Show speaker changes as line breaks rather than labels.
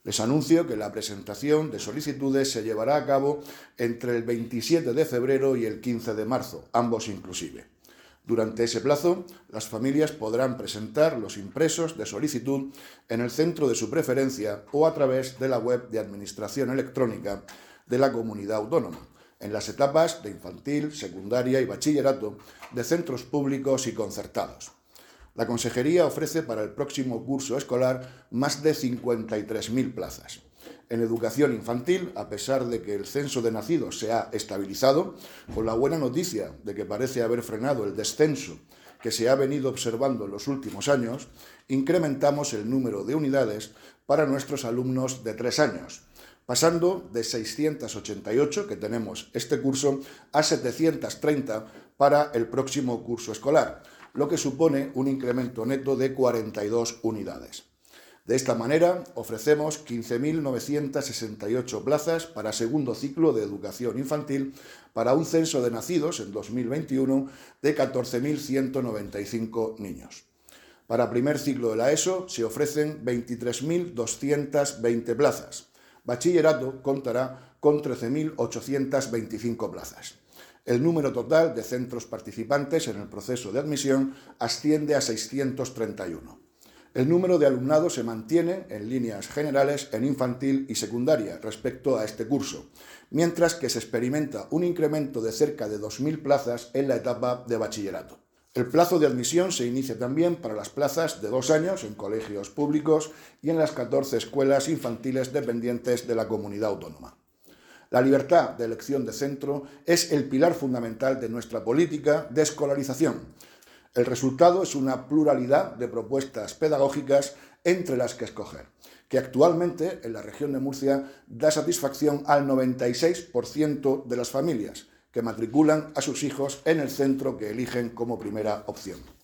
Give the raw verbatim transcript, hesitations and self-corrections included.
Les anuncio que la presentación de solicitudes se llevará a cabo entre el veintisiete de febrero y el quince de marzo, ambos inclusive. Durante ese plazo, las familias podrán presentar los impresos de solicitud en el centro de su preferencia o a través de la web de Administración Electrónica de la Comunidad Autónoma, en las etapas de infantil, secundaria y bachillerato de centros públicos y concertados. La Consejería ofrece para el próximo curso escolar más de cincuenta y tres mil plazas. En educación infantil, a pesar de que el censo de nacidos se ha estabilizado, con la buena noticia de que parece haber frenado el descenso que se ha venido observando en los últimos años, incrementamos el número de unidades para nuestros alumnos de tres años, pasando de seiscientas ochenta y ocho que tenemos este curso a setecientas treinta para el próximo curso escolar, lo que supone un incremento neto de cuarenta y dos unidades. De esta manera, ofrecemos quince mil novecientas sesenta y ocho plazas para segundo ciclo de educación infantil para un censo de nacidos en dos mil veintiuno de catorce mil ciento noventa y cinco niños. Para primer ciclo de la ESO se ofrecen veintitrés mil doscientas veinte plazas. Bachillerato contará con trece mil ochocientas veinticinco plazas. El número total de centros participantes en el proceso de admisión asciende a seiscientos treinta y uno. El número de alumnado se mantiene en líneas generales en infantil y secundaria respecto a este curso, mientras que se experimenta un incremento de cerca de dos mil plazas en la etapa de bachillerato. El plazo de admisión se inicia también para las plazas de dos años en colegios públicos y en las catorce escuelas infantiles dependientes de la Comunidad Autónoma. La libertad de elección de centro es el pilar fundamental de nuestra política de escolarización. El resultado es una pluralidad de propuestas pedagógicas entre las que escoger, que actualmente en la región de Murcia da satisfacción al noventa y seis por ciento de las familias que matriculan a sus hijos en el centro que eligen como primera opción.